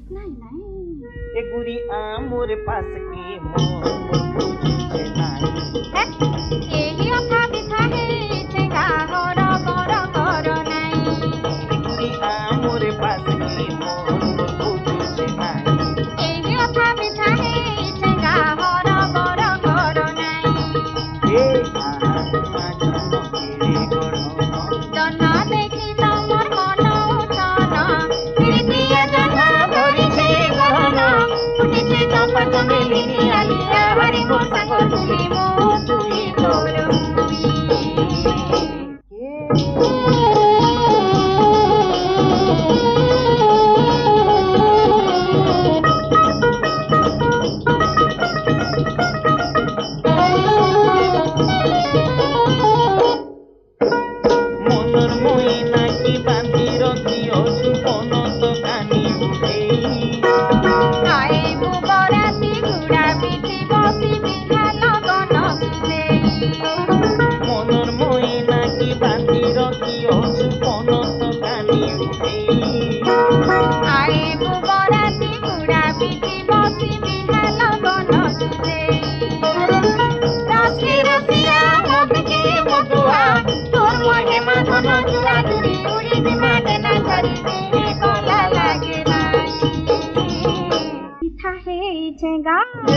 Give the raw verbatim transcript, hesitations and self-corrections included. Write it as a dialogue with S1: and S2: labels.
S1: नहीं नहीं
S2: ए गुरी आमोर पास की मोर बुझे नहीं
S1: है एही अथा बिथा हे चेगा घर बर कर नहीं
S2: ए गुरी आमोर पास की मोर बुझे नहीं
S1: एही अथा बिथा हे चेगा घर बर कर नहीं
S2: ए आहा जन्म के गढ़
S1: जन्म देखी तमर मन उठन प्रीतिया जन्म भरी छे गहन फुटी छे चंपा चमेली आलिया हरि को संग तुमी मो तुई तोर
S2: मनर मोइना की बांधी रखी अछु कोन तो कानी उठे
S1: आए बुबराती घुड़ा पिठी बसी बिहा लगन सुने
S2: मनर मोइना की बांधी रखी अछु कोन तो कानी उठे
S1: आए बुबराती घुड़ा पिठी बसी बिहा लगन सुने रसी रसिया मबके मधुआ तोर मोहे माधन जुआ जुरी उड़ी बिमाने ना करी दे कोला लागे नाई पिठा हे चेगा